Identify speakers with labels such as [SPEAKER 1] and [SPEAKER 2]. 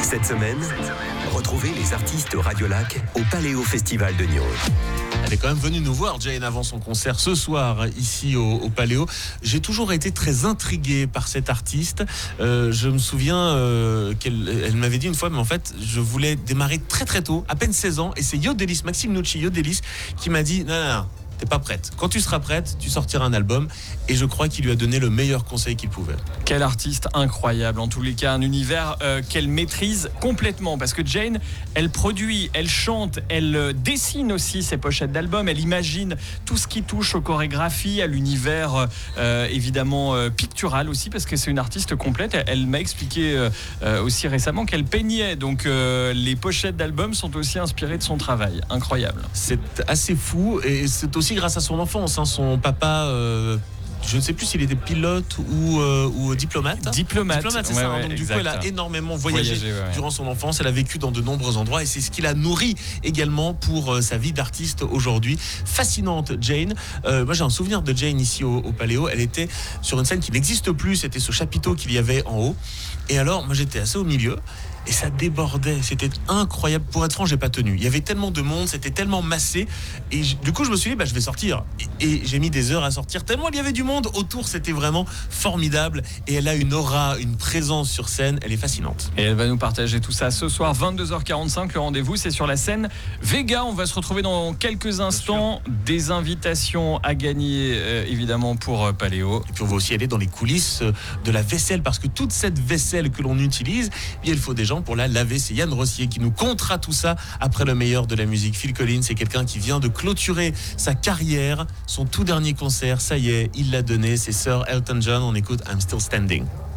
[SPEAKER 1] Cette semaine, retrouvez les artistes Radiolac au Paléo Festival de Nyon.
[SPEAKER 2] Elle est quand même venue nous voir, Jane, avant son concert ce soir ici au Paléo. J'ai toujours été très intrigué par cette artiste. Je me souviens qu'elle m'avait dit une fois, mais en fait, je voulais démarrer très très tôt, à peine 16 ans, et c'est Yodelis, Maxime Nucci Yodelis, qui m'a dit non, t'es pas prête. Quand tu seras prête, tu sortiras un album. Et je crois qu'il lui a donné le meilleur conseil qu'il pouvait.
[SPEAKER 3] Quelle artiste incroyable. En tous les cas, un univers qu'elle maîtrise complètement. Parce que Jane, elle produit, elle chante, elle dessine aussi ses pochettes d'albums. Elle imagine tout ce qui touche aux chorégraphies, à l'univers évidemment pictural aussi. Parce que c'est une artiste complète. Elle m'a expliqué aussi récemment qu'elle peignait. Donc les pochettes d'albums sont aussi inspirées de son travail. Incroyable.
[SPEAKER 2] C'est assez fou. Et c'est aussi grâce à son enfance. Son papa... je ne sais plus s'il était pilote ou diplomate.
[SPEAKER 3] Diplomate,
[SPEAKER 2] c'est ça. Donc du coup, elle a énormément voyagé durant son enfance. Elle a vécu dans de nombreux endroits et c'est ce qui l'a nourrie également pour sa vie d'artiste aujourd'hui. Fascinante, Jane. Moi, j'ai un souvenir de Jane ici au Paléo. Elle était sur une scène qui n'existe plus. C'était ce chapiteau qu'il y avait en haut. Et alors, moi, j'étais assez au milieu. Et ça débordait, c'était incroyable. Pour être franc, j'ai pas tenu. Il y avait tellement de monde, c'était tellement massé. Et du coup, je me suis dit, je vais sortir. Et j'ai mis des heures à sortir, tellement il y avait du monde autour. C'était vraiment formidable. Et elle a une aura, une présence sur scène. Elle est fascinante.
[SPEAKER 3] Et elle va nous partager tout ça ce soir, 22h45. Le rendez-vous, c'est sur la scène Vega. On va se retrouver dans quelques instants. Des invitations à gagner, évidemment, pour Paléo.
[SPEAKER 2] Et puis, on va aussi aller dans les coulisses de la vaisselle. Parce que toute cette vaisselle que l'on utilise, il faut des gens pour la laver. C'est Yann Rossier qui nous contera tout ça après le meilleur de la musique. Phil Collins, c'est quelqu'un qui vient de clôturer sa carrière, son tout dernier concert. Ça y est, il l'a donné. C'est Sir Elton John. On écoute I'm Still Standing.